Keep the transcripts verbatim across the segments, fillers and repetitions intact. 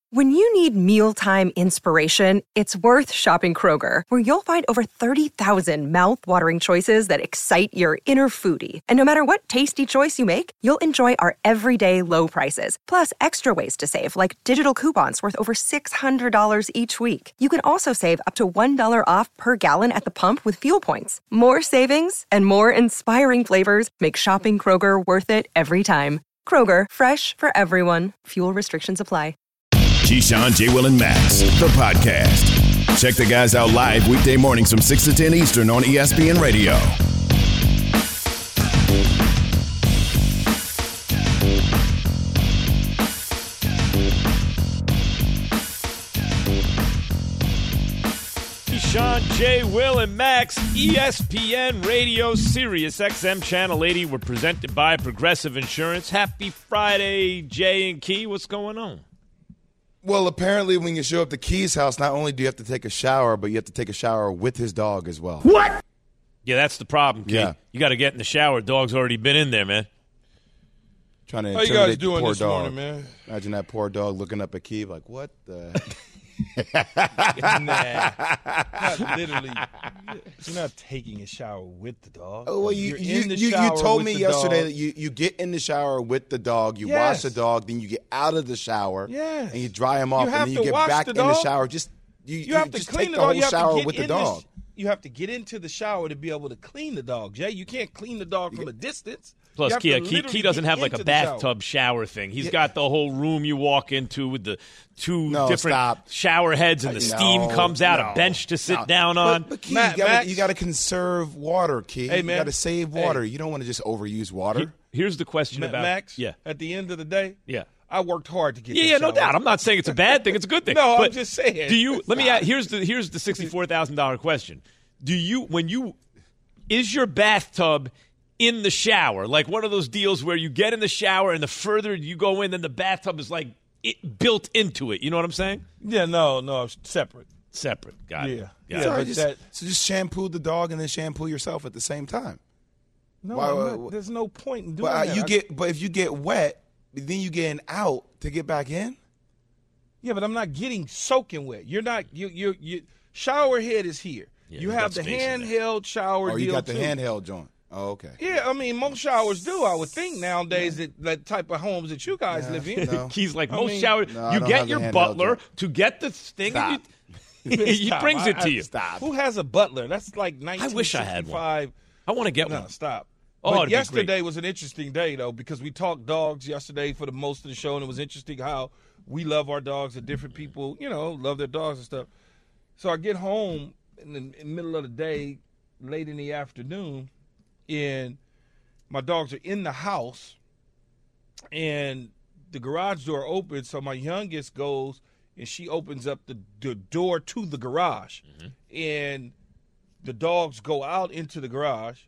When you need mealtime inspiration, it's worth shopping Kroger, where you'll find over thirty thousand mouth-watering choices that excite your inner foodie. And no matter what tasty choice you make, you'll enjoy our everyday low prices, plus extra ways to save, like digital coupons worth over six hundred dollars each week. You can also save up to one dollar off per gallon at the pump with fuel points. More savings and more inspiring flavors make shopping Kroger worth it every time. Kroger, fresh for everyone. Fuel restrictions apply. Keyshawn, J. Will, and Max, the podcast. Check the guys out live weekday mornings from six to ten Eastern on E S P N Radio. Keyshawn, J. Will, and Max, E S P N Radio, Sirius X M Channel eighty. We're presented by Progressive Insurance. Happy Friday, Jay and Key. What's going on? Well, apparently when you show up to Key's house, not only do you have to take a shower, but you have to take a shower with his dog as well. What? Yeah, that's the problem, Key. Yeah. You got to get in the shower. Dog's already been in there, man. Trying to How you intimidate guys doing the poor this dog. morning, man? Imagine that poor dog looking up at Key like, what the? Nah, not literally. You're not taking a shower with the dog. Oh, well, you You're you, in the you, you shower told with me the yesterday dog. that you, you get in the shower with the dog, you Yes. wash the dog, then you get out of the shower, Yes. and you dry him off, You have and then you to get wash back the in the dog. shower. Just you, You have to just clean take the the dog. whole You have to shower get with the in dog. sh- you have to get into the shower to be able to clean the dog, Jay. You can't clean the dog from a distance. Plus, You have Key, to Key, literally Key doesn't get have like a into the shower. bathtub shower thing. He's Yeah. got the whole room you walk into with the two No, different stop. shower heads, and the No, steam comes out, no, a bench to sit no. down on. But, but Key, Matt, you gotta, Max- you got to conserve water, Key. Hey, you man. got to save Hey. water. You don't want to just overuse water. Here's the question Ma- about Max, yeah, at the end of the day, yeah. I worked hard to get Yeah, this yeah, no shower. doubt. I'm not saying it's a bad thing; it's a good thing. No, I'm But just saying. Do you? Let me ask. Here's the here's the sixty-four thousand dollar question. Do you when you is your bathtub in the shower like one of those deals where you get in the shower and the further you go in, then the bathtub is like it, built into it? You know what I'm saying? Yeah, no, no, it's separate. Separate. Got Yeah. it. Got Yeah, it. Sorry, but just, that- so just shampoo the dog and then shampoo yourself at the same time. No, Why- I'm why- not- there's no point in doing But uh, that. you I- get, but if you get wet, then you getting out to get back in. Yeah, but I'm not getting soaking wet. You're not. You you you. Shower head is here. Yeah, you you have got the space in there. handheld shower Or deal you got the too. handheld joint. Oh, okay. Yeah, I mean most showers do. I would think nowadays that that type of homes that you guys Yeah, live in. no. He's like I most mean- shower. No, I you don't get have the your handheld butler joint. to get the thing. Stop. And you, he Stop. brings it I- to I- you. Stop. Who has a butler? That's like nineteen sixty-five. wish I had one. I want to get No, one. stop. Oh, but it'd be yesterday great. was an interesting day though because we talked dogs yesterday for the most of the show, and it was interesting how we love our dogs and different people, you know, love their dogs and stuff. So I get home in the, in the middle of the day, late in the afternoon, and my dogs are in the house, and the garage door opens. So my youngest goes and she opens up the, the door to the garage, Mm-hmm. and the dogs go out into the garage.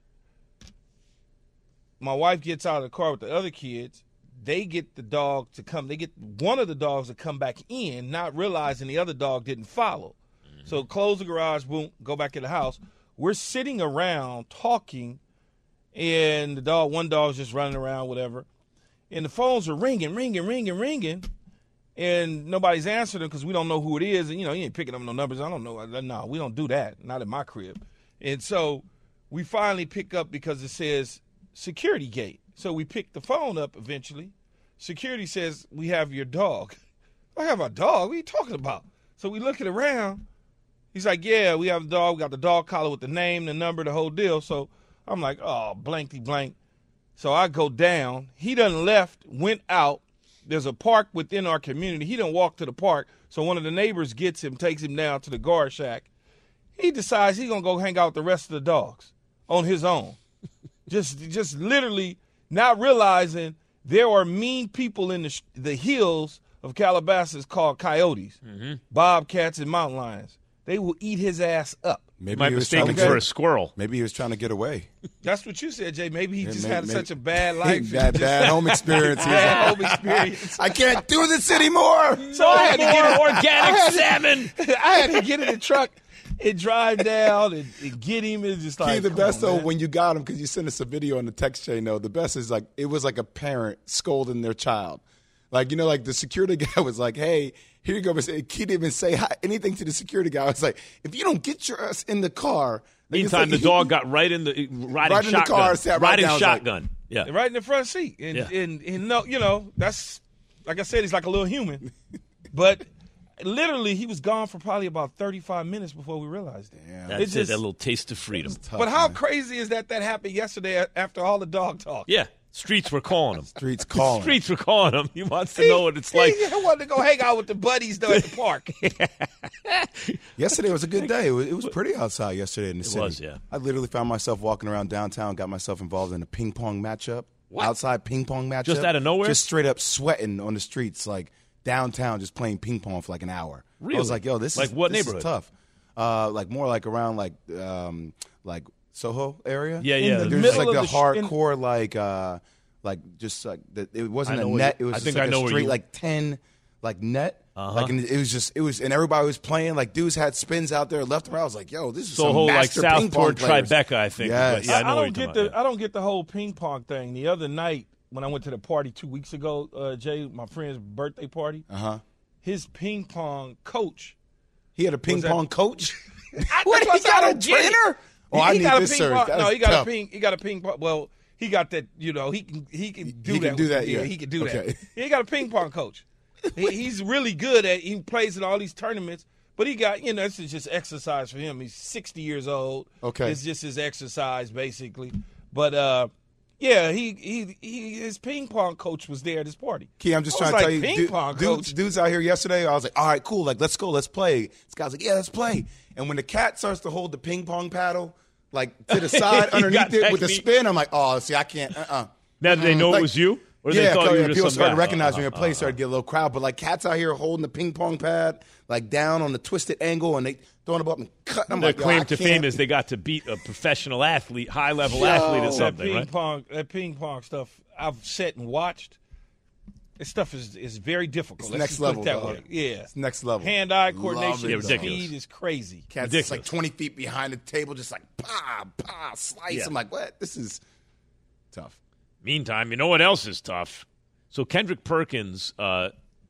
My wife gets out of the car with the other kids. They get the dog to come. They get one of the dogs to come back in, not realizing the other dog didn't follow. Mm-hmm. So close the garage, boom, go back in the house. We're sitting around talking, and the dog, one dog's just running around, whatever. And the phones are ringing, ringing, ringing, ringing, and nobody's answering them because we don't know who it is. And, you know, you ain't picking up no numbers. I don't know. No, we don't do that. Not in my crib. And so we finally pick up because it says security gate. So we pick the phone up eventually. Security says, we have your dog. I have a dog? What are you talking about? So we looking around. He's like, yeah, we have a dog. We got the dog collar with the name, the number, the whole deal. So I'm like, oh, blankety blank. So I go down. He done left, went out. There's a park within our community. He done walked to the park. So one of the neighbors gets him, takes him down to the guard shack. He decides he's going to go hang out with the rest of the dogs on his own. just just literally not realizing there are mean people in the, sh- the hills of Calabasas called coyotes, mm-hmm. bobcats, and mountain lions. They will eat his ass up. Maybe Might he was mistake trying him to for get, a squirrel. maybe he was trying to get away. That's what you said, Jay. Maybe he Yeah, just may- had may- such a bad life. Bad, bad home experience. He was Bad like, home experience. I can't do this anymore. So I had to get More organic salmon. I had to get in the truck and drive down and, and get him. It's just like Key, the come best on, though man. when you got him because you sent us a video on the text chain. Though the best is like it was like a parent scolding their child. Like, you know, like the security guy was like, hey, here you go. He didn't even say hi, anything to the security guy. I was like, if you don't get your ass in the car. Meantime, the dog got right in the riding right in shotgun. the car, sat right riding down, shotgun. Like, yeah. Right in the front seat. And, Yeah. and, and no, you know, that's, like I said, he's like a little human. But literally, he was gone for probably about thirty-five minutes before we realized it. Yeah. That's It's it, just- that little taste of freedom. tough, But how man. crazy is that that happened yesterday after all the dog talk? Yeah. Streets were calling him. Streets calling. Streets were calling him. He wants to know what it's like. He wanted to go hang out with the buddies though at the park. Yesterday was a good day. It was, it was pretty outside yesterday in the city. was, yeah. I literally found myself walking around downtown, got myself involved in a ping pong matchup. What? Outside ping pong matchup. Just out of nowhere? Just straight up sweating on the streets, like downtown, just playing ping pong for like an hour. Really? I was like, yo, this Like is what this neighborhood? is tough. Uh, like more like around like um, like Soho area. Yeah, In yeah. the Like, there's middle like of the, the sh- in- hardcore like uh, like just like the, it wasn't I a know where net. you- It was I just think like I know a where straight you- like ten like net. Uh-huh. Like and it was just it was and everybody was playing like dudes had spins out there left and right. I was like, yo, this is Soho, some like master ping pong Southport, players. Tribeca, I think. Yes. But yeah, I know I, what don't you're get talking the about. I don't get the whole ping pong thing. The other night when I went to the party two weeks ago, uh, Jay, my friend's birthday party, Uh huh. his ping pong coach. He had a ping Was that- pong coach. I, What, that's he why I got a don't get it. trainer? Oh, He- I he need got a this ping service. pong- That No, is he got tough. a ping. He got a ping pong. Well, he got that. You know, he can he can do He that. can do with- that, yeah. he can do Okay. that. He got a ping pong coach. he, he's really good at. He plays in all these tournaments. But he got, you know, this is just exercise for him. He's sixty years old. Okay. It's just his exercise, basically. But, uh, yeah, he, he he his ping pong coach was there at his party. Key, I'm just I was trying to like, tell you, ping dude- pong dudes, coach. dudes out here yesterday. I was like, all right, cool, like let's go, let's play. This guy's like, yeah, let's play. And when the cat starts to hold the ping pong paddle, like to the side You got underneath it with the technique. spin, I'm like, oh, see, I can't. Uh, uh Now, did they know Like- it was you? Or yeah, they thought yeah, you were just people some started guy? to recognize Uh, me uh, and play, uh, started to get a little crowd. But like cats out here holding the ping pong pad like down on the twisted angle and they throwing it up and cutting. I'm Their like, yo, claim I to can't. fame is they got to beat a professional athlete, high level Yo. athlete or that something, ping right? pong, that ping pong stuff, I've sat and watched. This stuff is is very difficult. It's Let's next just put it level, that dog. way. Yeah, It's next level. hand-eye Love coordination, it, Yeah, speed ridiculous. is crazy. Cats Ridiculous. like twenty feet behind the table, just like pa pa slice. Yeah. I'm like, what? This is tough. Meantime, you know what else is tough? So Kendrick Perkins uh,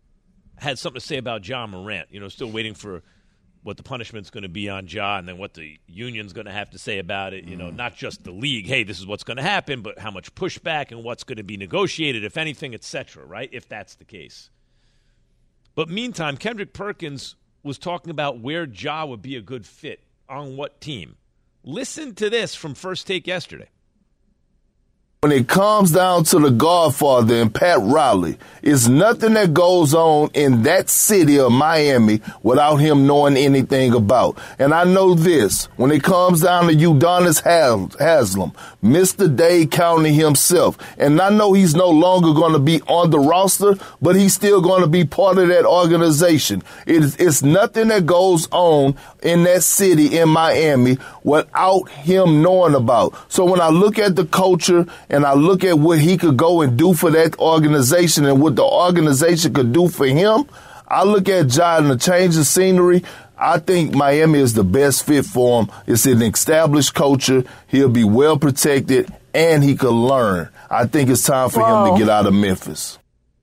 had something to say about Ja Morant. You know, still waiting for what the punishment's going to be on Ja and then what the union's going to have to say about it. You know, not just the league, hey, this is what's going to happen, but how much pushback and what's going to be negotiated, if anything, et cetera, right, if that's the case. But meantime, Kendrick Perkins was talking about where Ja would be a good fit on what team. Listen to this from First Take yesterday. When it comes down to the Godfather and Pat Riley, it's nothing that goes on in that city of Miami without him knowing anything about. And I know this, when it comes down to Udonis Haslam, Mister Dade County himself, and I know he's no longer going to be on the roster, but he's still going to be part of that organization. It's, it's nothing that goes on in that city in Miami without him knowing about. So when I look at the culture and I look at what he could go and do for that organization and what the organization could do for him, I look at Ja and the change of scenery. I think Miami is the best fit for him. It's an established culture. He'll be well protected and he could learn. I think it's time for Whoa. him to get out of Memphis.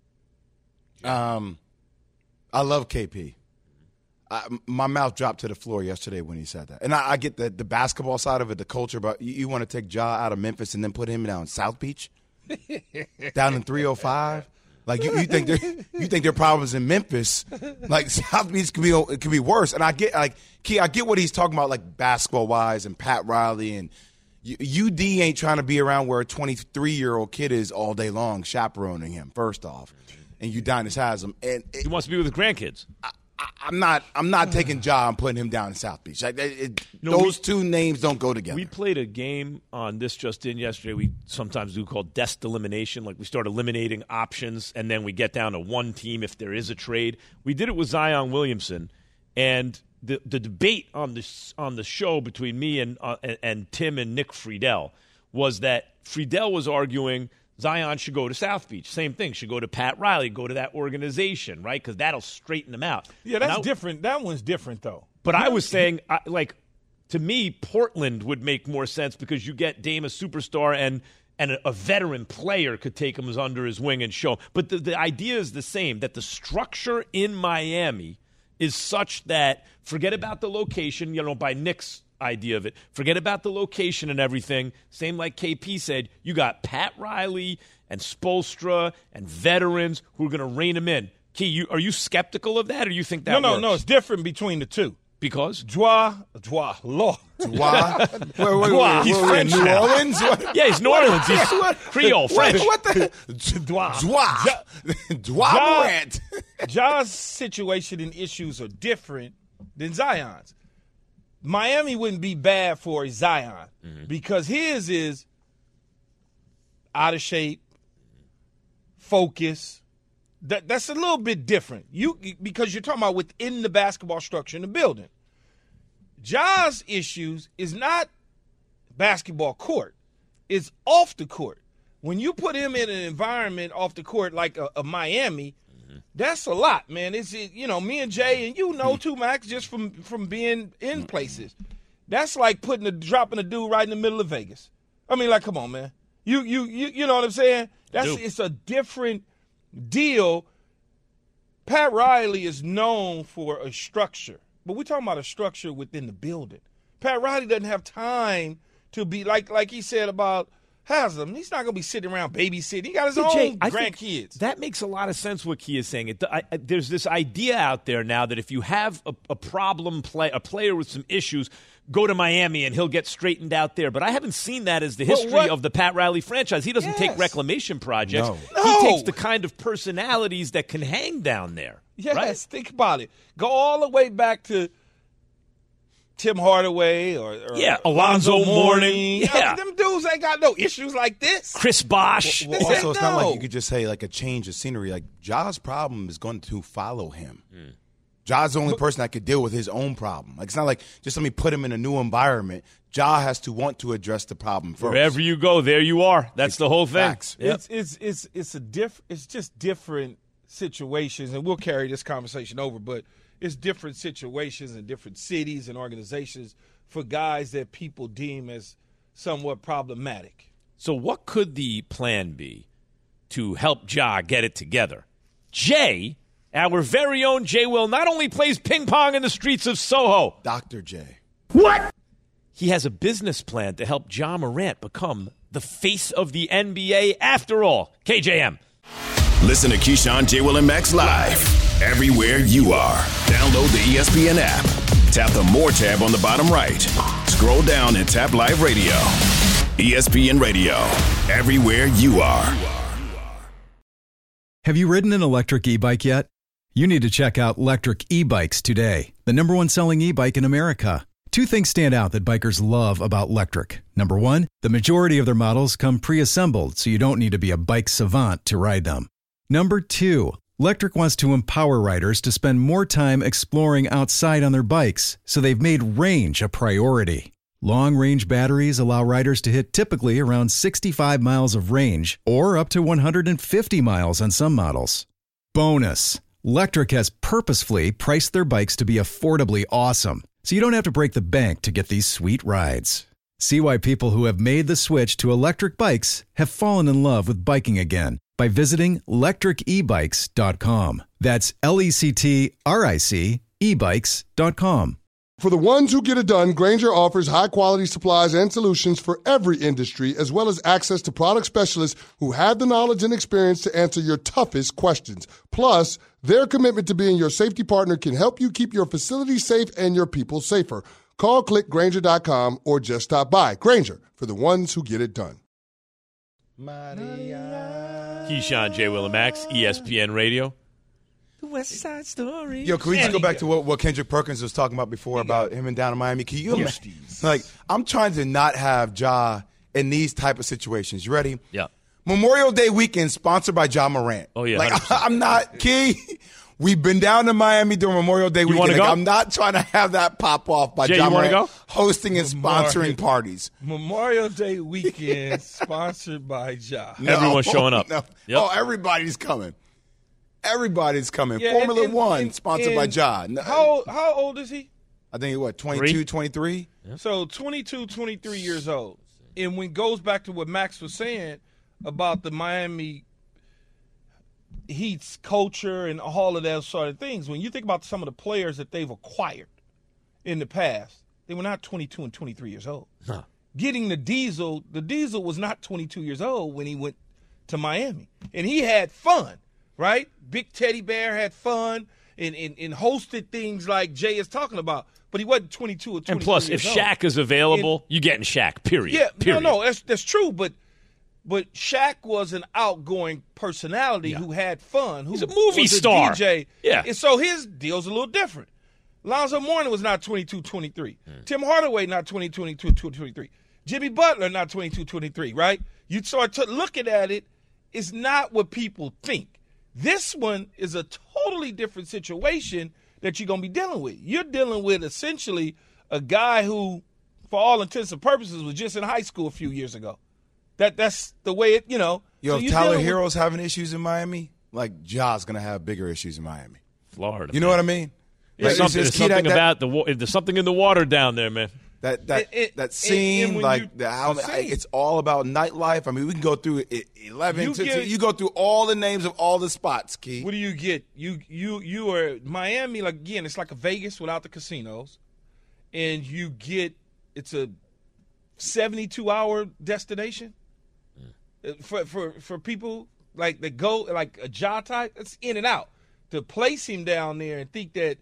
Um, I love K P. I, my mouth dropped to the floor yesterday when he said that. And I, I get the, the basketball side of it, the culture, but you, you want to take Ja out of Memphis and then put him down in South Beach? Down in three oh five? Like, you, you think there, you think there are problems in Memphis? Like, South Beach could be it could be worse. And I get, like, Key, I get what he's talking about, like, basketball-wise and Pat Riley. And U D ain't trying to be around where a twenty-three-year-old kid is all day long chaperoning him, first off. And Udonis has him. And it, He wants to be with his grandkids. I, I'm not. I'm not taking Ja and putting him down in South Beach. Like, it, it, No, those we- two names don't go together. We played a game on This Just In yesterday. We sometimes do called desk elimination. Like we start eliminating options, and then we get down to one team if there is a trade. We did it with Zion Williamson, and the the debate on this on the show between me and uh, and, and Tim and Nick Friedel was that Friedel was arguing Zion should go to South Beach. Same thing. Should go to Pat Riley, go to that organization, right? Because that'll straighten them out. Yeah, that's And I- different. That one's different, though. But I was saying, I, like, to me, Portland would make more sense because you get Dame a superstar and and a, a veteran player could take him under his wing and show him. But the, the idea is the same, that the structure in Miami is such that forget about the location, you know, by Nick's idea of it. Forget about the location and everything. Same like K P said, you got Pat Riley and Spoelstra and veterans who are going to rein him in. Key, you, are you skeptical of that, or you think that No, no, works? no. It's different between the two. Because? Joie, joie, Lord. Why? Wait, wait, wait, Wow. wait, He's wait, wait, French New now. Orleans? What? Yeah, he's New Orleans. He's Creole, French. What the? Joie. Joie. Joie Ja- Morant. Ja's situation and issues are different than Zion's. Miami wouldn't be bad for a Zion mm-hmm. because his is out of shape, focus. That that's a little bit different. You because you're talking about within the basketball structure in the building. Ja's issues is not basketball court. It's off the court. When you put him in an environment off the court like a, a Miami, mm-hmm. that's a lot, man. It's it, you know, me and Jay, and you know too, Max, just from from being in places. That's like putting a dropping a dude right in the middle of Vegas. I mean, like, come on, man. You you you you know what I'm saying? That's Dude. It's a different deal. Pat Riley is known for a structure, but we're talking about a structure within the building. Pat Riley doesn't have time to be like like he said about Haslam. He's not going to be sitting around babysitting. He got his Yeah, own Jay, I think grandkids. That makes a lot of sense what Key is saying. It, I, I, there's this idea out there now that if you have a, a problem play, a player with some issues, go to Miami and he'll get straightened out there. But I haven't seen that as the history what? of the Pat Riley franchise. He doesn't Yes. take reclamation projects. No. He No. takes the kind of personalities that can hang down there. Yes, right? think about it. Go all the way back to Tim Hardaway or, or Yeah, Alonzo Mourning. Yeah. Yeah. Them dudes ain't got no issues like this. Chris Bosh. Well, also, it's not No. like you could just say like a change of scenery. Like Ja's problem is going to follow him. Mm. Ja's the only person that could deal with his own problem. Like it's not like just let me put him in a new environment. Ja has to want to address the problem first. Wherever you go, there you are. That's the whole thing. Facts. Yep. It's it's it's it's a diff. It's just different situations, and we'll carry this conversation over. But it's different situations in different cities and organizations for guys that people deem as somewhat problematic. So what could the plan be to help Ja get it together? Jay, our very own Jay Will, not only plays ping pong in the streets of Soho. Doctor J. What? He has a business plan to help Ja Morant become the face of the N B A after all. K J M. Listen to Keyshawn, J. Will, and Max live everywhere you are. Download the E S P N app. Tap the More tab on the bottom right. Scroll down and tap Live Radio. E S P N Radio. Everywhere you are. Have you ridden an electric e-bike yet? You need to check out Electric E-Bikes today, the number one selling e-bike in America. Two things stand out that bikers love about Electric. Number one, the majority of their models come pre-assembled, so you don't need to be a bike savant to ride them. Number two, Electric wants to empower riders to spend more time exploring outside on their bikes, so they've made range a priority. Long-range batteries allow riders to hit typically around sixty-five miles of range, or up to one hundred fifty miles on some models. Bonus, Electric has purposefully priced their bikes to be affordably awesome, so you don't have to break the bank to get these sweet rides. See why people who have made the switch to electric bikes have fallen in love with biking again by visiting electric e bikes dot com. That's L E C T R I C e bikes dot com. For the ones who get it done, Grainger offers high-quality supplies and solutions for every industry, as well as access to product specialists who have the knowledge and experience to answer your toughest questions. Plus, their commitment to being your safety partner can help you keep your facility safe and your people safer. Call, click Grainger dot com, or just stop by. Grainger, for the ones who get it done. Keyshawn, J. Will, and Max, E S P N Radio. The West Side Story. Yo, can we just go back to what, what Kendrick Perkins was talking about before about him and down in Miami? Can you imagine? Like, I'm trying to not have Ja in these type of situations. You ready? Yeah. Memorial Day weekend sponsored by Ja Morant. Oh, yeah, Like, one hundred percent. I'm not, Key, we've been down to Miami during Memorial Day weekend. wanna Like, go? I'm not trying to have that pop off by Jay, Ja you wanna Morant go? hosting and sponsoring Memorial- parties. Memorial Day weekend sponsored by Ja. No. Everyone's showing up. No. Yep. Oh, everybody's coming. Everybody's coming. Yeah, Formula and- and- One, and- sponsored by and Ja. No, How how old is he? I think, what, twenty-two, Three? twenty-three? So twenty-two, twenty-three years old. and when it goes back to what Max was saying about the Miami Heat's culture and all of those sort of things, when you think about some of the players that they've acquired in the past, they were not twenty-two and twenty-three years old. Huh. Getting the Diesel, the Diesel was not twenty-two years old when he went to Miami. And he had fun, right? Big Teddy Bear had fun and, and, and hosted things like Jay is talking about. But he wasn't twenty-two or twenty-three And plus, if years Shaq old. is available, And, you getting Shaq, period. Yeah, period. no, no, that's, that's true. But But Shaq was an outgoing personality Yeah. who had fun. Who He's a movie was star. A D J. Yeah. And so his deal's a little different. Lonzo Mourning was not twenty-two twenty-three. Mm. Tim Hardaway not twenty-two twenty-two twenty-three. Jimmy Butler not twenty-two twenty-three, right? You start to looking at it, it's not what people think. This one is a totally different situation that you're going to be dealing with. You're dealing with essentially a guy who, for all intents and purposes, was just in high school a few years ago. That That's the way it, you know. Yo, so if you're Tyler dealing with- Hero's having issues in Miami, like Ja's going to have bigger issues in Miami. Florida. You know man. what I mean? There's Like, something, it's there's key something that- about the wa- there's something in the water down there, man. That that It- it- that and- scene, and when like you- the, how the scene. it's all about nightlife. I mean, we can go through it, eleven. You to, get- to, you go through all the names of all the spots, Key. What do you get? You you you are Miami, like again, it's like a Vegas without the casinos. And you get it's a seventy-two hour destination. Mm. For for for people like that go like a Ja type, it's in and out. To place him down there and think that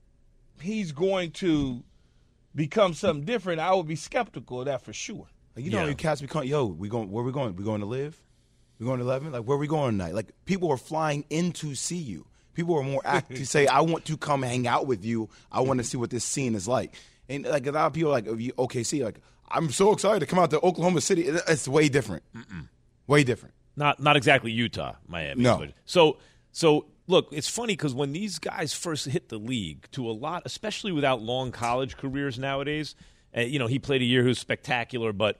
he's going to become something different, I would be skeptical of that for sure. Like, you know, Yeah. you cats be calling, yo, we going, where we going? We going to live? We going to eleven? Like, where we going tonight? Like, people are flying in to see you. People are more apt to say, I want to come hang out with you. I want to see what this scene is like. And like a lot of people, are like if you O K C, like I'm so excited to come out to Oklahoma City. It- It's way different, Mm-mm. way different. Not not exactly Utah, Miami. No. But, so so look, it's funny because when these guys first hit the league, to a lot, especially without long college careers nowadays, uh, you know, he played a year who's spectacular, but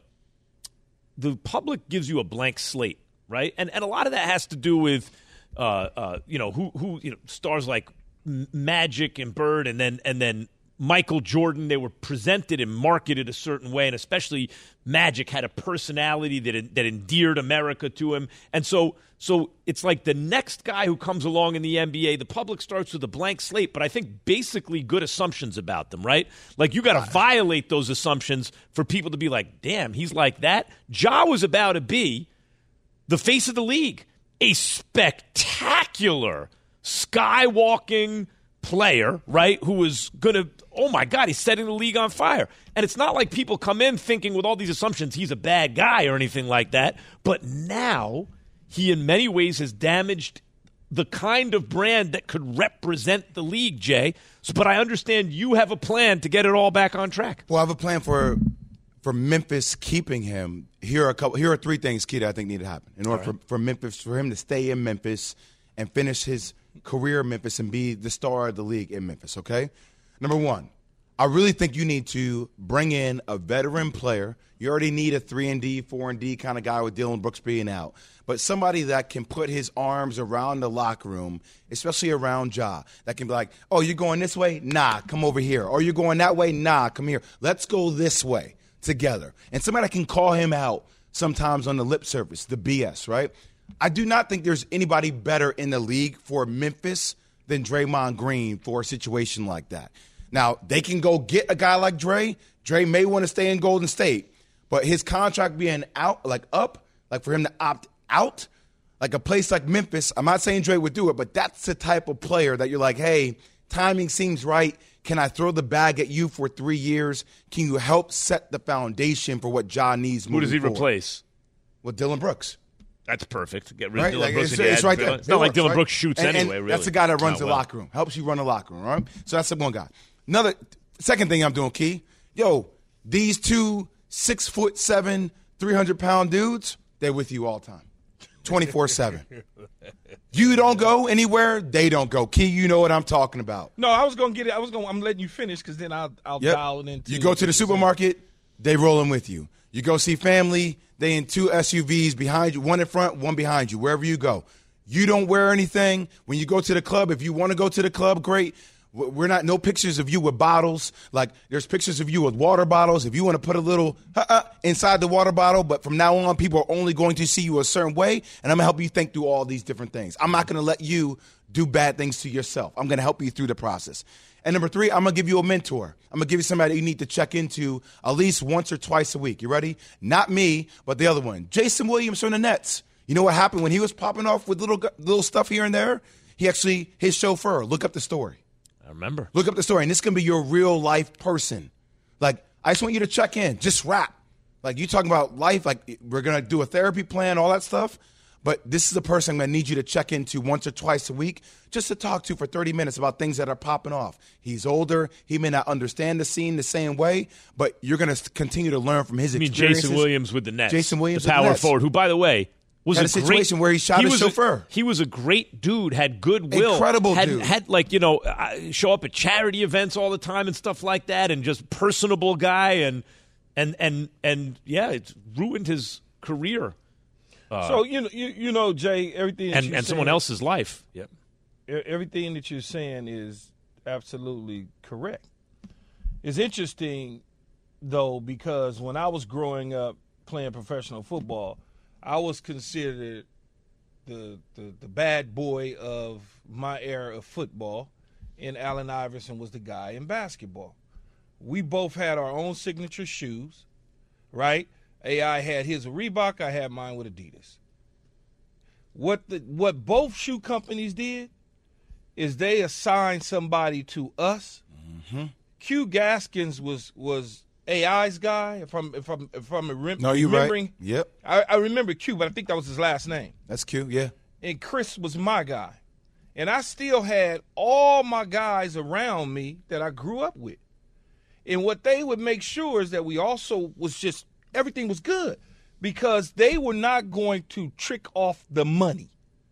the public gives you a blank slate, right? And and a lot of that has to do with, uh, uh, you know, who who you know stars like M- Magic and Bird, and then and then Michael Jordan. They were presented and marketed a certain way, and especially Magic had a personality that that endeared America to him, and so so it's like the next guy who comes along in the N B A, the public starts with a blank slate, but I think basically good assumptions about them, right? Like you got to violate those assumptions for people to be like, damn, he's like that. Ja was about to be the face of the league, a spectacular skywalking player, right, who was going to, oh, my God, he's setting the league on fire. And it's not like people come in thinking with all these assumptions he's a bad guy or anything like that. But now he in many ways has damaged the kind of brand that could represent the league, Jay. So, but I understand you have a plan to get it all back on track. Well, I have a plan for for Memphis keeping him. Here are a couple. Here are three things, Key, that I think need to happen in order for, for Memphis, for him to stay in Memphis and finish his career in Memphis and be the star of the league in Memphis. Okay, number one, I really think you need to bring in a veteran player. You already need a three and D, four and D kind of guy with Dylan Brooks being out, but somebody that can put his arms around the locker room, especially around Ja, that can be like, oh, you're going this way? Nah, come over here. Or you're going that way? Nah, come here. Let's go this way together. And somebody that can call him out sometimes on the lip service, the B S, right? I do not think there's anybody better in the league for Memphis than Draymond Green for a situation like that. Now, they can go get a guy like Dre. Dre may want to stay in Golden State, but his contract being out, like up, like for him to opt out, like a place like Memphis, I'm not saying Dre would do it, but that's the type of player that you're like, hey, timing seems right. Can I throw the bag at you for three years? Can you help set the foundation for what Ja needs moving Who does he forward? replace? With Dylan Brooks. That's perfect. Get rid of Right? Dylan Like, Brooks. it's, and you it's add right Bill- there. It's not It like works, Dylan right? Brooks shoots And- and anyway, really. That's the guy that runs Oh, the well. locker room, helps you run the locker room, right? So that's the one guy. Another second thing I'm doing, Key. Yo, these two six foot seven, three hundred pound dudes, they're with you all the time, twenty-four seven. You don't go anywhere, they don't go. Key, you know what I'm talking about. No, I was gonna get it. I was gonna. I'm letting you finish because then I'll I'll Yep. dial it into. You go to the supermarket, they rolling with you. You go see family, they in two S U Vs behind you, one in front, one behind you, wherever you go. You don't wear anything. When you go to the club, if you want to go to the club, great. We're not, no pictures of you with bottles. Like, there's pictures of you with water bottles. If you want to put a little uh-uh inside the water bottle, but from now on, people are only going to see you a certain way, and I'm going to help you think through all these different things. I'm not going to let you do bad things to yourself. I'm going to help you through the process. And number three, I'm going to give you a mentor. I'm going to give you somebody you need to check into at least once or twice a week. You ready? Not me, but the other one. Jason Williams from the Nets. You know what happened when he was popping off with little little stuff here and there? He actually, his chauffeur, look up the story. I remember. Look up the story. And this can be your real life person. Like, I just want you to check in. Just rap. Like, you talking about life, like we're going to do a therapy plan, all that stuff. But this is a person I'm going to need you to check into once or twice a week just to talk to for thirty minutes about things that are popping off. He's older. He may not understand the scene the same way, but you're going to continue to learn from his I mean, experiences. Jason Williams with the Nets. Jason Williams the with the power Nets. forward, who, by the way, was had a, a situation great, where he shot he his was chauffeur. A, he was a great dude, had goodwill. Incredible had, dude. Had, like, you know, uh, show up at charity events all the time and stuff like that, and just personable guy. And, and, and, and yeah, it's ruined his career. Uh, so, you know, you, you know, Jay, everything that and, you're and saying, someone else's life. Yep. Everything that you're saying is absolutely correct. It's interesting, though, because when I was growing up playing professional football, I was considered the, the the bad boy of my era of football, and Allen Iverson was the guy in basketball. We both had our own signature shoes, right? A I had his with Reebok, I had mine with Adidas. What the what both shoe companies did is they assigned somebody to us. Mm-hmm. Q Gaskins was was A I's guy. If I'm if I'm if I'm rem- no, you remembering, right. Yep. I, I remember Q, but I think that was his last name. That's Q. Yeah. And Chris was my guy, and I still had all my guys around me that I grew up with. And what they would make sure is that we also was just everything was good, because they were not going to trick off the money.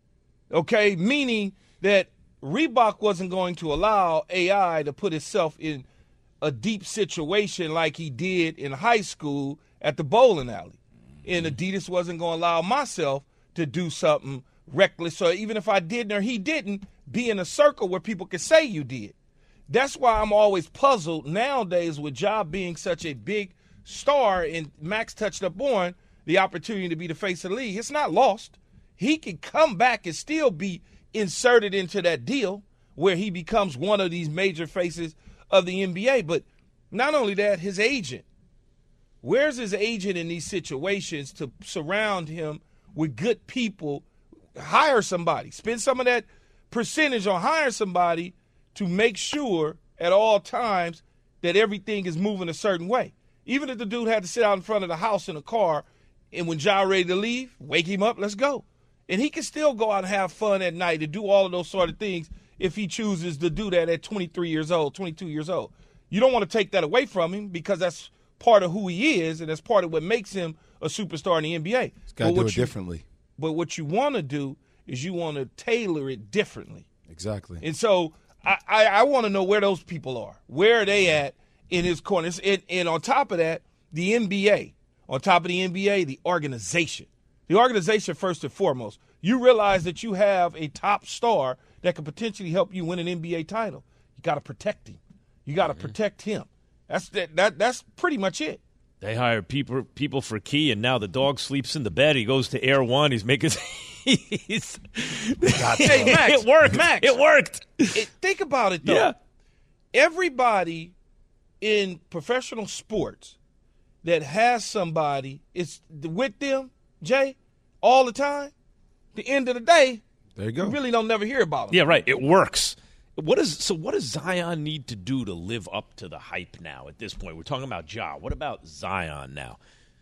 Okay, meaning that Reebok wasn't going to allow A I to put itself in a deep situation like he did in high school at the bowling alley. And Adidas wasn't going to allow myself to do something reckless. So even if I didn't or he didn't, be in a circle where people could say you did. That's why I'm always puzzled nowadays with Ja being such a big star, and Max touched up on the opportunity to be the face of the league. It's not lost. He can come back and still be inserted into that deal where he becomes one of these major faces of the N B A. But not only that, his agent. Where's his agent in these situations to surround him with good people? Hire somebody. Spend some of that percentage on hiring somebody to make sure at all times that everything is moving a certain way. Even if the dude had to sit out in front of the house in a car, and when Ja ready to leave, wake him up, let's go. And he can still go out and have fun at night and do all of those sort of things if he chooses to do that at twenty-three years old, twenty-two years old. You don't want to take that away from him, because that's part of who he is, and that's part of what makes him a superstar in the N B A. He's got to do it you, differently. But what you want to do is you want to tailor it differently. Exactly. And so I, I, I want to know where those people are. Where are they at in his corners? And, and on top of that, the N B A. On top of the N B A, the organization. The organization first and foremost. You realize that you have a top star that could potentially help you win an N B A title. You got to protect him. You got to mm-hmm. protect him. That's that, that. That's pretty much it. They hired people people for Key, and now the dog sleeps in the bed. He goes to Air One. He's making. he's, hey, Max, it worked. Max, it worked. It, think about it though. Yeah. Everybody in professional sports that has somebody is with them, Jay, all the time. The end of the day, there you go. You really don't never hear about them. Yeah, right. It works. What is so? What does Zion need to do to live up to the hype now? At this point, we're talking about Ja. What about Zion now?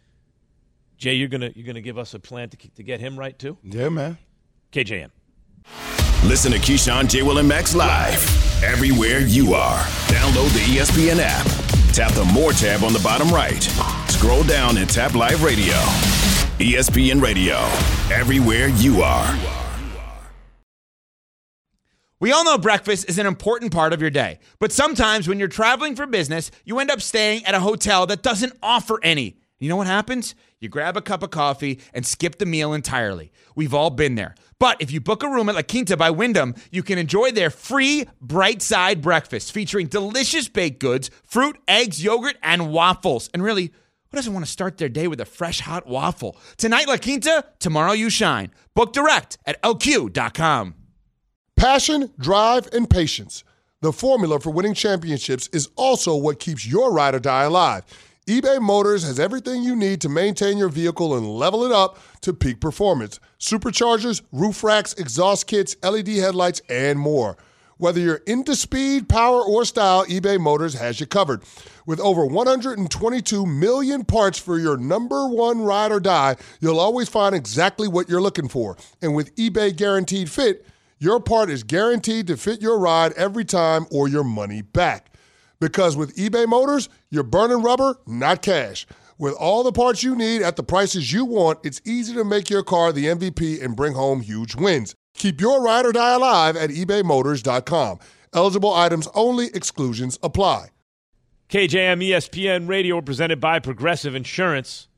Jay, you're gonna you're gonna give us a plan to to get him right too? Yeah, man. K J M. Listen to Keyshawn, J. Will, and Max live everywhere you are. Download the E S P N app. Tap the More tab on the bottom right. Scroll down and tap Live Radio. E S P N Radio. Everywhere you are. We all know breakfast is an important part of your day, but sometimes when you're traveling for business, you end up staying at a hotel that doesn't offer any. You know what happens? You grab a cup of coffee and skip the meal entirely. We've all been there. But if you book a room at La Quinta by Wyndham, you can enjoy their free Bright Side breakfast featuring delicious baked goods, fruit, eggs, yogurt, and waffles. And really, who doesn't want to start their day with a fresh, hot waffle? Tonight, La Quinta, tomorrow you shine. Book direct at L Q dot com. Passion, drive, and patience. The formula for winning championships is also what keeps your ride or die alive. eBay Motors has everything you need to maintain your vehicle and level it up to peak performance. Superchargers, roof racks, exhaust kits, L E D headlights, and more. Whether you're into speed, power, or style, eBay Motors has you covered. With over one hundred twenty-two million parts for your number one ride or die, you'll always find exactly what you're looking for. And with eBay Guaranteed Fit, your part is guaranteed to fit your ride every time or your money back. Because with eBay Motors, you're burning rubber, not cash. With all the parts you need at the prices you want, it's easy to make your car the M V P and bring home huge wins. Keep your ride or die alive at ebay motors dot com. Eligible items only. Exclusions apply. K J M E S P N Radio presented by Progressive Insurance.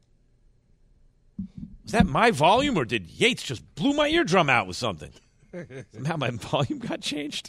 Was that my volume, or did Yates just blew my eardrum out with something? Somehow my volume got changed.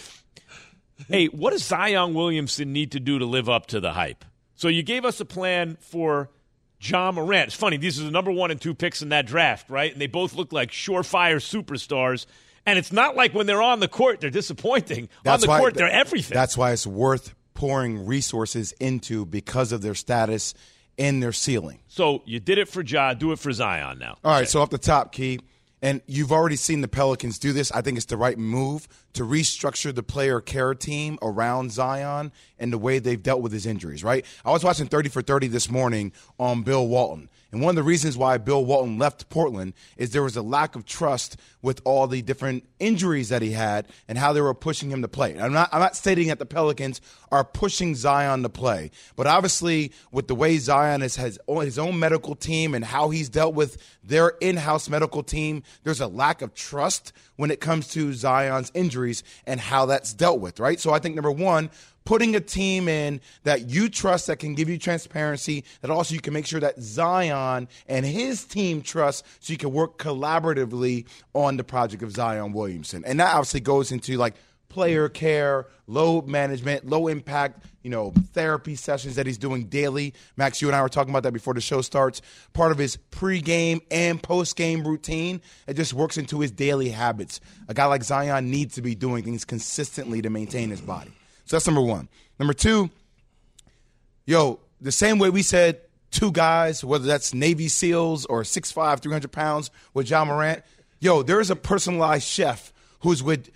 Hey, what does Zion Williamson need to do to live up to the hype? So you gave us a plan for Ja Morant. It's funny, these are the number one and two picks in that draft, right? And they both look like surefire superstars. And it's not like when they're on the court, they're disappointing. That's on the why, court, they're everything. That's why it's worth pouring resources into because of their status and their ceiling. So you did it for Ja, do it for Zion now. All right, okay. So off the top, Key, and you've already seen the Pelicans do this. I think it's the right move to restructure the player care team around Zion and the way they've dealt with his injuries, right? I was watching thirty for thirty this morning on Bill Walton. And one of the reasons why Bill Walton left Portland is there was a lack of trust with all the different injuries that he had and how they were pushing him to play. I'm not, I'm not stating that the Pelicans are pushing Zion to play, but obviously with the way Zion is, has his own medical team and how he's dealt with their in-house medical team, there's a lack of trust when it comes to Zion's injuries and how that's dealt with, right? So I think, number one, putting a team in that you trust, that can give you transparency, that also you can make sure that Zion and his team trust, so you can work collaboratively on the project of Zion Williamson. And that obviously goes into like player care, load management, low impact, you know, therapy sessions that he's doing daily. Max, you and I were talking about that before the show starts. Part of his pregame and postgame routine. It just works into his daily habits. A guy like Zion needs to be doing things consistently to maintain his body. So that's number one. Number two, yo, the same way we said two guys, whether that's Navy SEALs or six five, three hundred pounds with Ja Morant, yo, there is a personalized chef who's with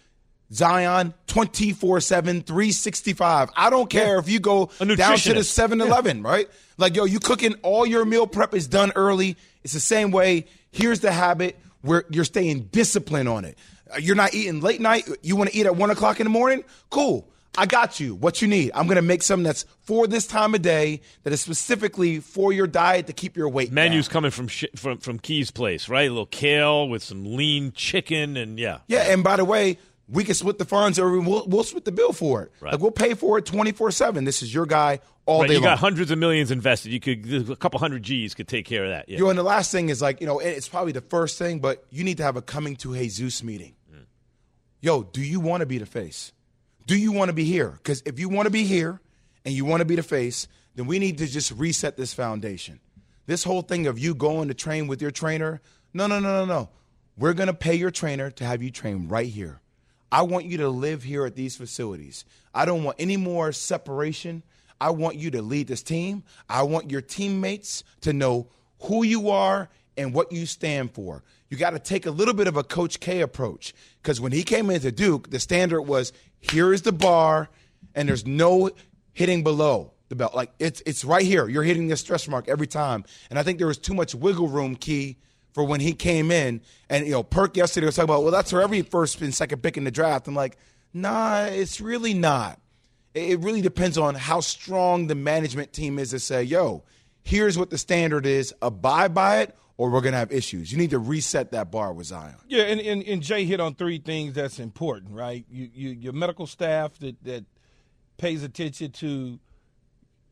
Zion twenty-four seven, three sixty-five. I don't care yeah. if you go down to the seven eleven, yeah. right? Like, yo, you cooking, all your meal prep is done early. It's the same way. Here's the habit where you're staying disciplined on it. You're not eating late night. You want to eat at one o'clock in the morning? Cool. I got you. What you need. I'm going to make something that's for this time of day, that is specifically for your diet to keep your weight Menu's down. coming from sh- from from Key's place, right? A little kale with some lean chicken and yeah. Yeah, and by the way, we can split the funds or we'll, we'll split the bill for it. Right. Like, we'll pay for it twenty-four seven. This is your guy all right, day you long. You got hundreds of millions invested. You could, a couple hundred G's could take care of that. Yeah. Yo, and the last thing is, like, you know, it's probably the first thing, but you need to have a coming to Jesus meeting. Mm. Yo, do you want to be the face? Do you want to be here? Because if you want to be here and you want to be the face, then we need to just reset this foundation. This whole thing of you going to train with your trainer, no, no, no, no, no. We're going to pay your trainer to have you train right here. I want you to live here at these facilities. I don't want any more separation. I want you to lead this team. I want your teammates to know who you are and what you stand for. You got to take a little bit of a Coach K approach, because when he came into Duke, the standard was, here is the bar, and there's no hitting below the belt. Like, it's it's right here. You're hitting the stretch mark every time. And I think there was too much wiggle room, Key, for when he came in. And, you know, Perk yesterday was talking about, well, that's for every first and second pick in the draft. I'm like, nah, it's really not. It really depends on how strong the management team is to say, yo, here's what the standard is, abide by it, or we're going to have issues. You need to reset that bar with Zion. Yeah, and, and, and Jay hit on three things that's important, right? You, you, your medical staff that, that pays attention to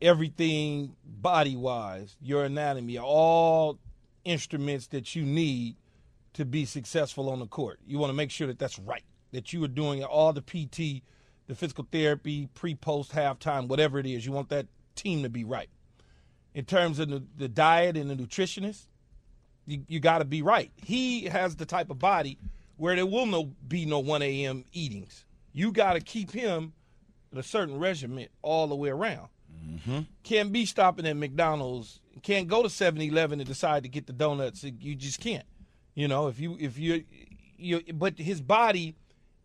everything body-wise, your anatomy, all instruments that you need to be successful on the court. You want to make sure that that's right, that you are doing all the P T, the physical therapy, pre-post, halftime, whatever it is. You want that team to be right. In terms of the, the diet and the nutritionist, you, you got to be right. He has the type of body where there will no be no one a.m. eatings. You got to keep him at a certain regimen all the way around. Mm-hmm. Can't be stopping at McDonald's. Can't go to seven eleven and decide to get the donuts. You just can't. You know, if you if you you but his body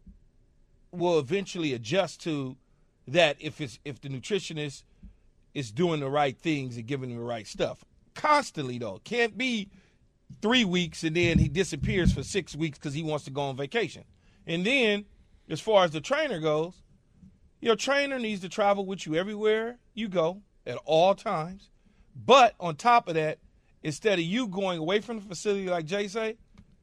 will eventually adjust to that if it's if the nutritionist is doing the right things and giving him the right stuff. Constantly, though. Can't be three weeks and then he disappears for six weeks because he wants to go on vacation. And then, as far as the trainer goes, your trainer needs to travel with you everywhere you go at all times. But on top of that, instead of you going away from the facility like Jay say,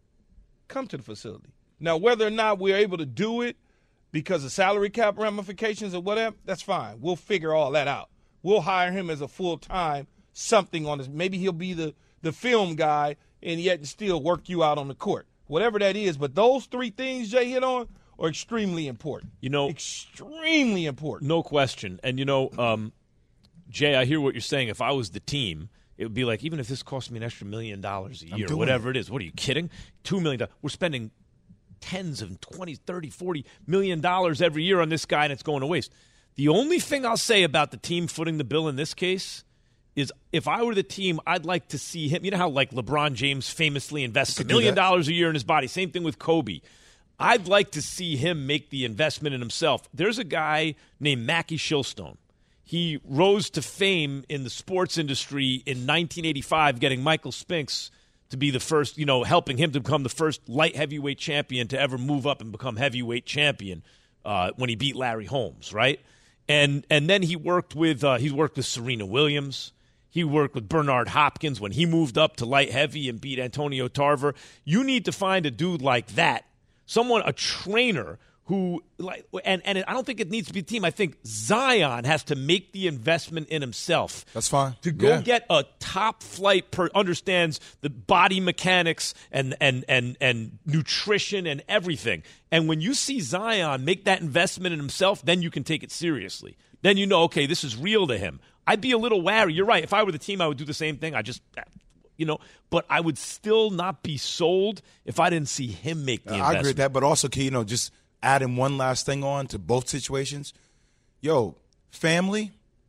come to the facility. Now, whether or not we're able to do it because of salary cap ramifications or whatever, that's fine. We'll figure all that out. We'll hire him as a full-time something on this. Maybe he'll be the, the film guy and yet still work you out on the court. Whatever that is. But those three things Jay hit on are extremely important. You know, extremely important. No question. And, you know, um, Jay, I hear what you're saying. If I was the team, it would be like, even if this cost me an extra million dollars a year, whatever it is, what are you kidding? Two million dollars. We're spending tens of twenty, thirty, forty million dollars every year on this guy, and it's going to waste. The only thing I'll say about the team footing the bill in this case is if I were the team, I'd like to see him. You know how like LeBron James famously invests a million dollars a year in his body. Same thing with Kobe. I'd like to see him make the investment in himself. There's a guy named Mackie Shilstone. He rose to fame in the sports industry in nineteen eighty-five, getting Michael Spinks to be the first, you know, helping him to become the first light heavyweight champion to ever move up and become heavyweight champion uh, when he beat Larry Holmes, right? And and then he worked with uh, he worked with Serena Williams. He worked with Bernard Hopkins when he moved up to light heavy and beat Antonio Tarver. You need to find a dude like that, someone, a trainer who, like, and, and I don't think it needs to be a team. I think Zion has to make the investment in himself. That's fine. To go yeah. get a top flight per understands the body mechanics and, and, and, and nutrition and everything. And when you see Zion make that investment in himself, then you can take it seriously. Then you know, okay, this is real to him. I'd be a little wary. You're right. If I were the team, I would do the same thing. I just, you know, but I would still not be sold if I didn't see him make the uh, investment. I agree with that, but also, you know, just adding one last thing on to both situations. Yo, family,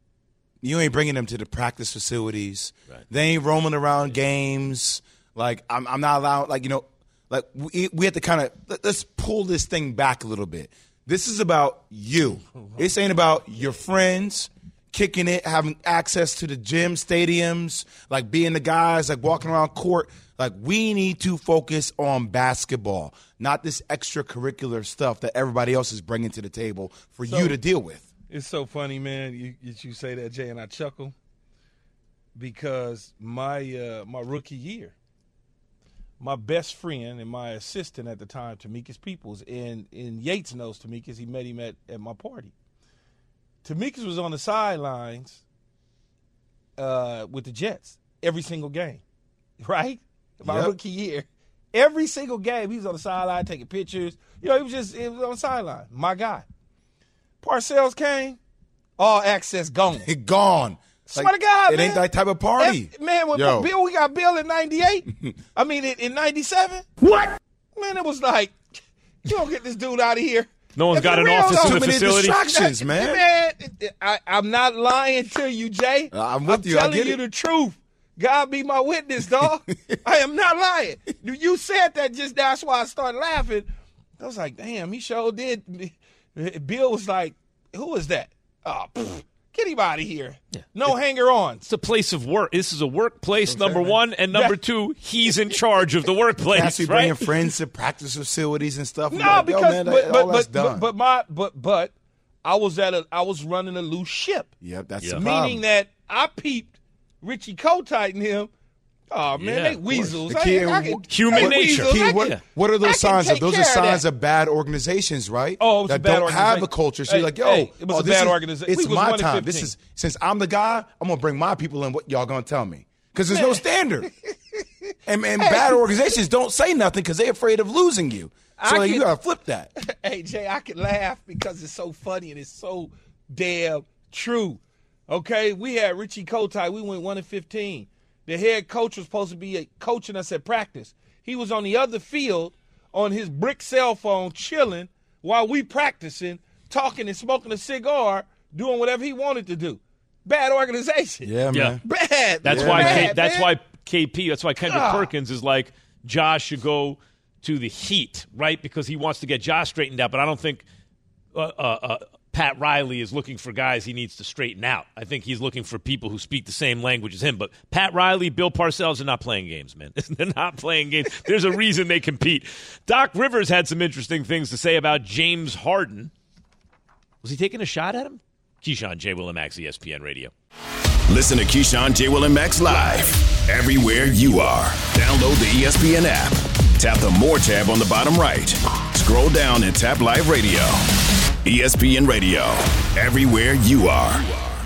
you ain't bringing them to the practice facilities. Right. They ain't roaming around games. Like, I'm, I'm not allowed, like, you know, like we, we have to kind of, let, let's pull this thing back a little bit. This is about you. This ain't about your friends kicking it, having access to the gym, stadiums, like being the guys, like walking around court. Like, we need to focus on basketball, not this extracurricular stuff that everybody else is bringing to the table for so, you to deal with. It's so funny, man, you, you say that, Jay, and I chuckle because my uh, my rookie year, my best friend and my assistant at the time, Tamekas Peoples, and, and Yates knows Tamekas. He met him at, at my party. Tamekas was on the sidelines uh, with the Jets every single game, right? My yep. rookie year. Every single game, he was on the sideline taking pictures. You know, he was just he was on the sideline. My guy. Parcells came, all access gone. Gone. Swear like, to God, it man. ain't that type of party. If, man, with Yo. Bill, we got Bill in ninety-eight. I mean, in, in ninety-seven. What? Man, it was like, you don't get this dude out of here. No one's if got an office in the facility. Distractions, man. Man, I, I'm not lying to you, Jay. Uh, I'm with I'm you. I telling get you it. the truth. God be my witness, dog. I am not lying. You said that just now. That's why I started laughing. I was like, damn, he sure did. Bill was like, who is that? Oh, pff, get him out of here. Yeah. No hanger-ons. It's a place of work. This is a workplace, number one. And number two, he's in charge of the workplace, Has to be right? bringing friends to practice facilities and stuff. No, like, because man, but, all but, that's but, done. but but my but but I was at a I was running a loose ship. Yep, that's yeah. the Meaning problem. that I peeped Richie Kotite and him Oh, man, Yeah, they of weasels. The I, kid- I can, Human they nature. weasels. Key, I what, can- what are I those can signs take of? Those are care of signs that. of bad organizations, right? Oh, it was that a bad don't have organization. a culture. So Hey, you're like, yo, hey, it was oh, a this bad is- organization. It's We was my one in time. This fifteen. is since I'm the guy. I'm gonna bring my people in. What y'all gonna tell me? Because there's no standard. and and bad organizations don't say nothing because they're afraid of losing you. So I like, you can- gotta flip that. Hey, Jay, I can laugh because it's so funny and it's so damn true. Okay, we had Richie Kotite. We went one and fifteen. The head coach was supposed to be coaching us at practice. He was on the other field on his brick cell phone chilling while we practicing, talking and smoking a cigar, doing whatever he wanted to do. Bad organization. Yeah, man. Bad. That's Yeah, why. Bad, K, that's man. why K P. That's why Kendrick Ah. Perkins is like Josh should go to the Heat, right? Because he wants to get Josh straightened out. But I don't think uh, uh, uh, Pat Riley is looking for guys he needs to straighten out. I think he's looking for people who speak the same language as him. But Pat Riley, Bill Parcells are not playing games, man. They're not playing games. There's a reason they compete. Doc Rivers had some interesting things to say about James Harden. Was he taking a shot at him? Keyshawn, J. Will and Max, E S P N Radio. Listen to Keyshawn, J. Will and Max live everywhere you are. Download the E S P N app. Tap the More tab on the bottom right. Scroll down and tap Live Radio. E S P N Radio. Everywhere you are.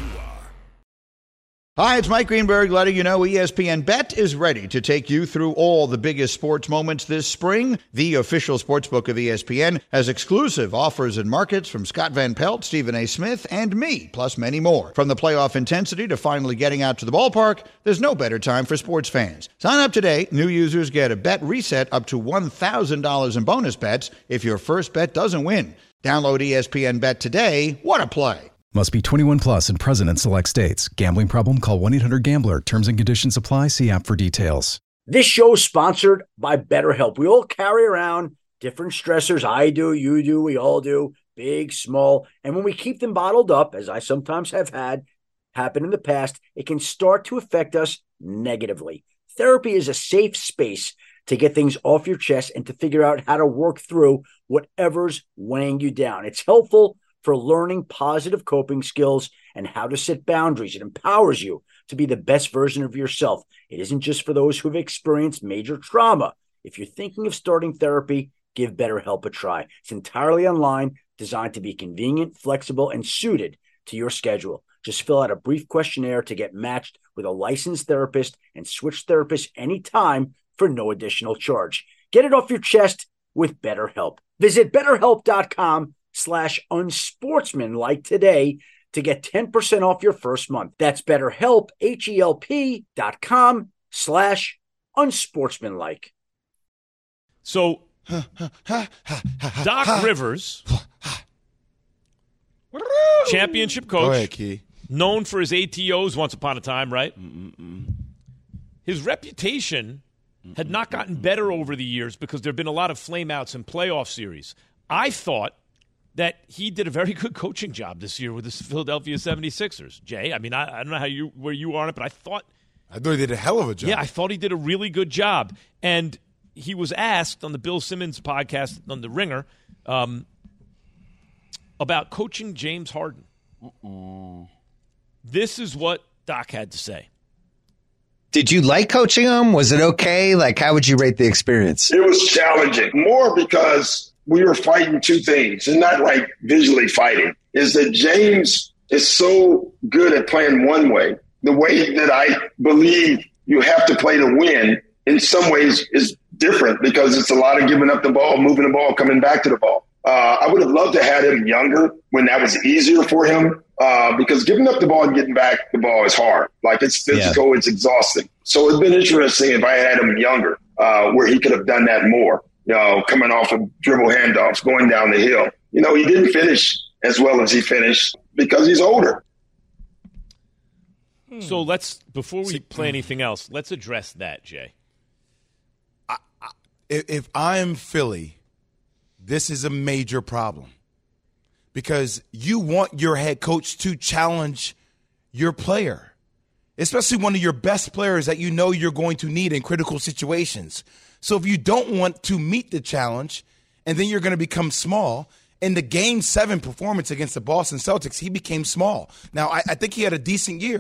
Hi, it's Mike Greenberg letting you know E S P N Bet is ready to take you through all the biggest sports moments this spring. The official sportsbook of E S P N has exclusive offers and markets from Scott Van Pelt, Stephen A. Smith, and me, plus many more. From the playoff intensity to finally getting out to the ballpark, there's no better time for sports fans. Sign up today. New users get a bet reset up to one thousand dollars in bonus bets if your first bet doesn't win. Download E S P N Bet today. What a play. Must be twenty-one plus and present in select states. Gambling problem? Call one eight hundred gambler. Terms and conditions apply. See app for details. This show is sponsored by BetterHelp. We all carry around different stressors. I do, you do, we all do, big, small. And when we keep them bottled up, as I sometimes have had happen in the past, it can start to affect us negatively. Therapy is a safe space to get things off your chest and to figure out how to work through whatever's weighing you down. It's helpful for learning positive coping skills and how to set boundaries. It empowers you to be the best version of yourself. It isn't just for those who've experienced major trauma. If you're thinking of starting therapy, give BetterHelp a try. It's entirely online, designed to be convenient, flexible, and suited to your schedule. Just fill out a brief questionnaire to get matched with a licensed therapist and switch therapists anytime for no additional charge. Get it off your chest with BetterHelp. Visit BetterHelp.com slash unsportsmanlike today to get ten percent off your first month. That's BetterHelp, H-E-L-P dot com slash unsportsmanlike. So, Doc Rivers, championship coach, Go ahead, Key. known for his A T Os once upon a time, right? Mm-mm-mm. His reputation had not gotten better over the years because there have been a lot of flameouts in playoff series. I thought that he did a very good coaching job this year with the Philadelphia seventy-sixers. Jay, I mean, I, I don't know how you where you are on it, but I thought I thought he did a hell of a job. Yeah, I thought he did a really good job. And he was asked on the Bill Simmons podcast on The Ringer um, about coaching James Harden. Uh-uh. This is what Doc had to say. Did you like coaching him? Was it okay? Like, how would you rate the experience? It was challenging, more because we were fighting two things, and not like visually fighting, is that James is so good at playing one way. The way that I believe you have to play to win in some ways is different because it's a lot of giving up the ball, moving the ball, coming back to the ball. Uh, I would have loved to have him younger when that was easier for him uh, because giving up the ball and getting back the ball is hard. Like, it's physical, yeah. It's exhausting. So it'd been interesting if I had him younger uh, where he could have done that more, you know, coming off of dribble handoffs, going down the hill. You know, he didn't finish as well as he finished because he's older. So let's, before we play anything else, let's address that, Jay. I, I, if I'm Philly, this is a major problem because you want your head coach to challenge your player, especially one of your best players that you know you're going to need in critical situations. So if you don't want to meet the challenge and then you're going to become small, in the game seven performance against the Boston Celtics, he became small. Now, I, I think he had a decent year.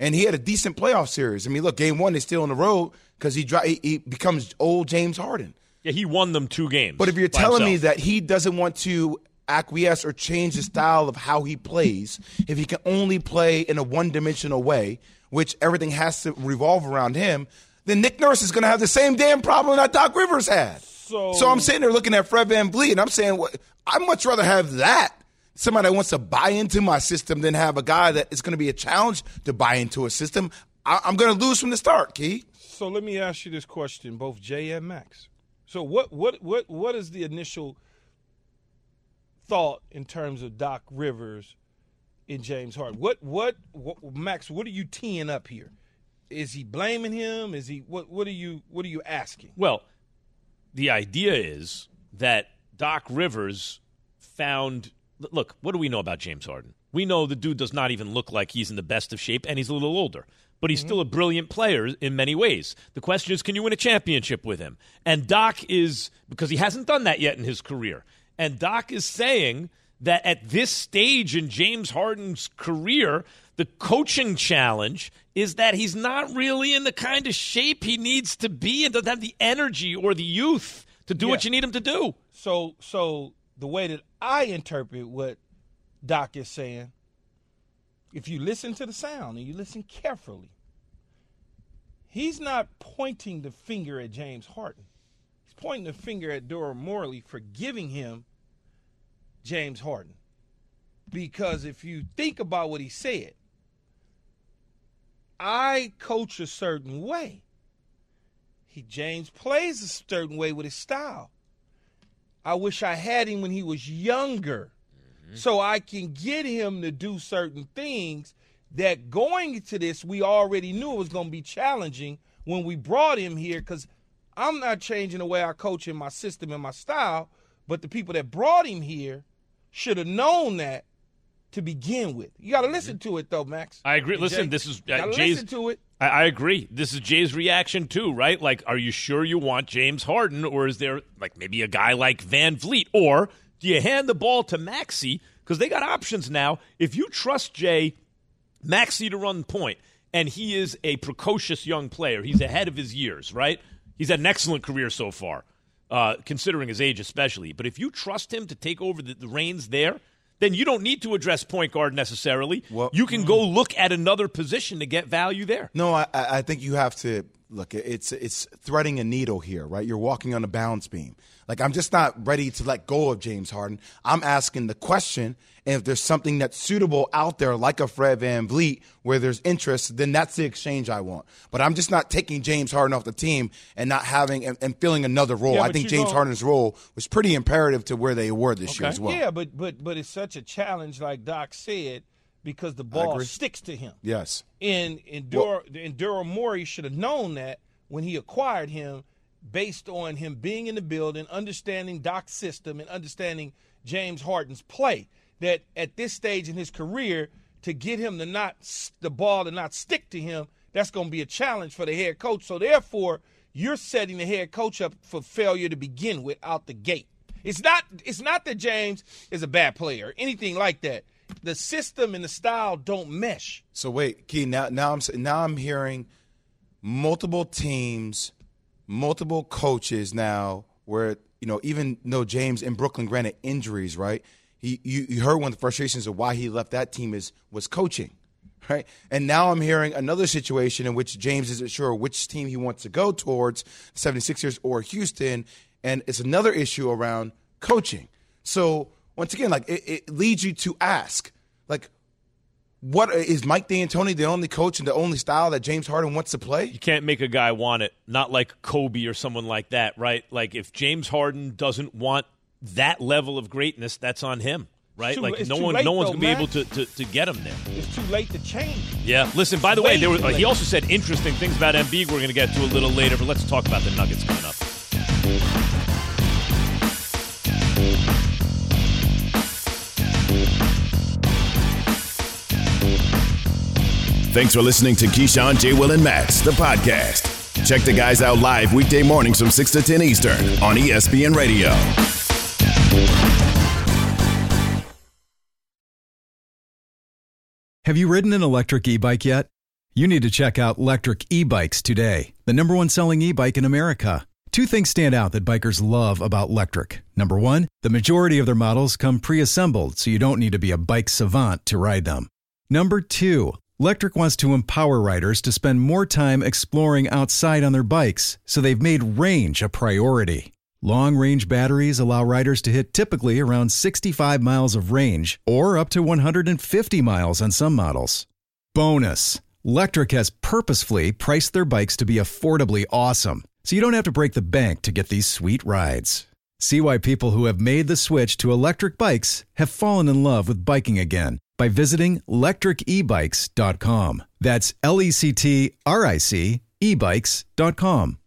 And he had a decent playoff series. I mean, look, game one, they're still on the road because he, he, he becomes old James Harden. Yeah, he won them two games. But if you're telling himself. me that he doesn't want to acquiesce or change the style of how he plays, if he can only play in a one-dimensional way, which everything has to revolve around him, then Nick Nurse is going to have the same damn problem that Doc Rivers had. So, so I'm sitting there looking at Fred VanVleet, and I'm saying, well, I'd much rather have that, somebody that wants to buy into my system, than have a guy that is going to be a challenge to buy into a system. I, I'm going to lose from the start, Key. So let me ask you this question, both Jay and Max. So what what what what is the initial thought in terms of Doc Rivers in James Harden? What what, what Max, what are you teeing up here? Is he blaming him? Is he what what are you what are you asking? Well, the idea is that Doc Rivers found look, what do we know about James Harden? We know the dude does not even look like he's in the best of shape, and he's a little older. But he's mm-hmm. still a brilliant player in many ways. The question is, can you win a championship with him? And Doc is, because he hasn't done that yet in his career, and Doc is saying that at this stage in James Harden's career, the coaching challenge is that he's not really in the kind of shape he needs to be and doesn't have the energy or the youth to do yeah. what you need him to do. So, so the way that I interpret what Doc is saying, if you listen to the sound and you listen carefully, he's not pointing the finger at James Harden. He's pointing the finger at Daryl Morey for giving him James Harden. Because if you think about what he said, I coach a certain way. He James plays a certain way with his style. I wish I had him when he was younger. So I can get him to do certain things that going into this, we already knew it was going to be challenging when we brought him here, because I'm not changing the way I coach in my system and my style, but the people that brought him here should have known that to begin with. You got to listen to it, though, Max. I agree. And listen, Jay, this is uh, Jay's. Listen to it. I, I agree. This is Jay's reaction, too, right? Like, are you sure you want James Harden, or is there, like, maybe a guy like VanVleet? Or do you hand the ball to Maxey? Because they got options now. If you trust Jay, Maxey to run point, and he is a precocious young player, he's ahead of his years, right? He's had an excellent career so far, uh, considering his age especially. But if you trust him to take over the, the reins there, then you don't need to address point guard necessarily. Well, you can go look at another position to get value there. No, I, I think you have to – look, it's it's threading a needle here, right? You're walking on a balance beam. Like, I'm just not ready to let go of James Harden. I'm asking the question, and if there's something that's suitable out there, like a Fred VanVleet, where there's interest, then that's the exchange I want. But I'm just not taking James Harden off the team and not having and, and filling another role. Yeah, I think James gonna... Harden's role was pretty imperative to where they were this okay. year as well. Yeah, but but but it's such a challenge, like Doc said, because the ball sticks to him. Yes. And and Daryl and Daryl Morey should have known that when he acquired him, based on him being in the building, understanding Doc's system, and understanding James Harden's play, that at this stage in his career, to get him to not the ball to not stick to him, that's going to be a challenge for the head coach. So therefore, you're setting the head coach up for failure to begin with out the gate. It's not it's not that James is a bad player or anything like that. The system and the style don't mesh. So wait, Key, now now I'm now I'm hearing multiple teams, multiple coaches now where, you know, even though James in Brooklyn, granted injuries, right? He you, you heard one of the frustrations of why he left that team is was coaching, right? And now I'm hearing another situation in which James isn't sure which team he wants to go towards, seventy-sixers or Houston, and it's another issue around coaching. So once again, like it, it leads you to ask, like, what is Mike D'Antoni the only coach and the only style that James Harden wants to play? You can't make a guy want it, not like Kobe or someone like that, right? Like if James Harden doesn't want that level of greatness, that's on him, right? Too, like no one, late, no one's though, gonna man. be able to, to, to get him there. It's too late to change. Yeah. Listen, by the way, there were, uh, he also said interesting things about Embiid we're going to get to a little later, but let's talk about the Nuggets coming up. Thanks for listening to Keyshawn, J. Will, and Max, the podcast. Check the guys out live weekday mornings from six to ten Eastern on E S P N Radio. Have you ridden an electric e-bike yet? You need to check out Lectric E-Bikes today, the number one selling e-bike in America. Two things stand out that bikers love about Lectric. Number one, the majority of their models come pre-assembled, so you don't need to be a bike savant to ride them. Number two, Lectric wants to empower riders to spend more time exploring outside on their bikes, so they've made range a priority. Long-range batteries allow riders to hit typically around sixty-five miles of range, or up to one hundred fifty miles on some models. Bonus, Lectric has purposefully priced their bikes to be affordably awesome, so you don't have to break the bank to get these sweet rides. See why people who have made the switch to electric bikes have fallen in love with biking again by visiting lectric e bikes dot com. That's L E C T R I C e bikes dot com.